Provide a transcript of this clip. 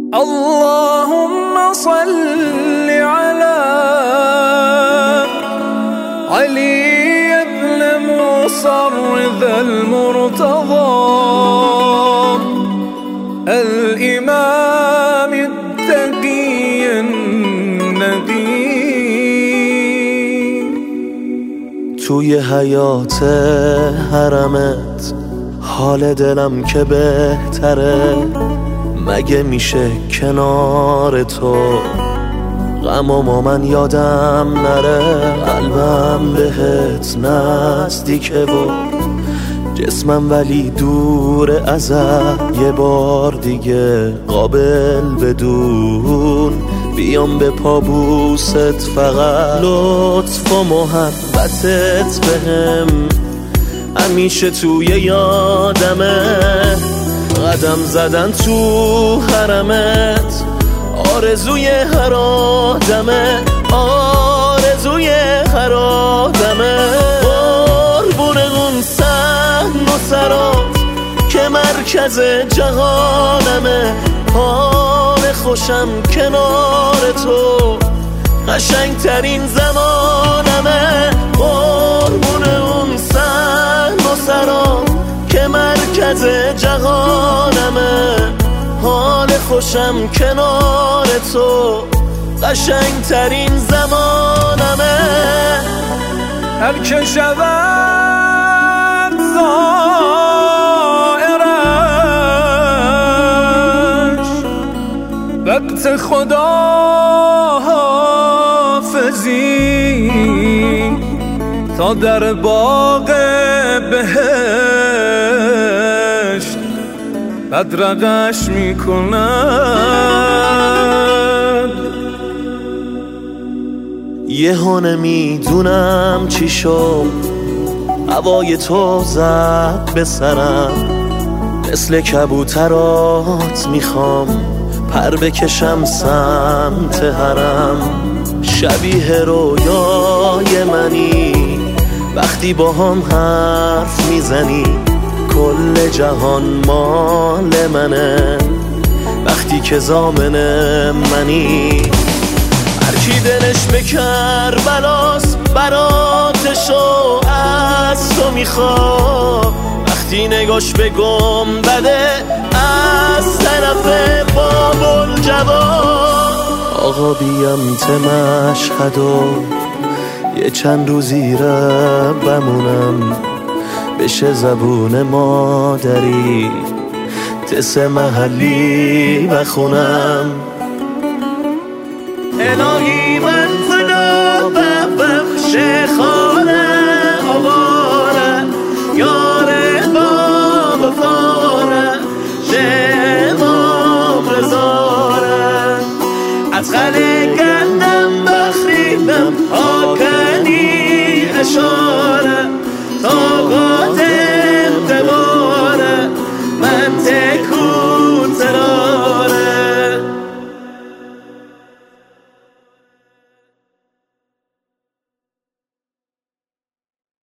اللهم صل على علي بن موسى ذا المرتضى الإمام التقي النقي. توی حیات حرمت حال دلم که بهتره، مگه میشه کنار تو غمامو من یادم نره. قلبم بهت نزدیکه و جسمم ولی دور ازت، یه بار دیگه قابل بدون بیام به پابوست، فقط لطف و محبتت بهم همیشه توی یادمه. قدم زدن تو حرمت آرزوی هر آدمه، آرزوی هر آدمه. قربون اون صحن و سرات که مرکز جهانمه، حال خوشم کنار تو قشنگترین زمانمه. قربون اون صحن و سرات که مرکز جهانمه، حال خوشم کنار تو قشنگترین زمانمه. هر که شود زائرش وقت خداحافظی، تا در باغ بهشت بدرقش میکند. یهو نمیدونم چی شد، هوای تو زد به سرم، مثل کبوترات میخوام پر بکشم سمت حرم. شبیه رویای منی وقتی با هم حرف میزنی، کل جهان مال منه وقتی که ضامن منی. هرکی دلش به کربلاست براتشو از تو میخواد، وقتی نگاش به گنبده از طرف باب‌الجواد. آقا بیام ته مشهد و یه چند روزی را بمونم، بشه زبون مادری تس محلی بخونم. الهی من خدا ببخش خانه آواره، یاره باب فاره شمام رزاره، از خله گندم بخریدم آکنی اشاره، طاقات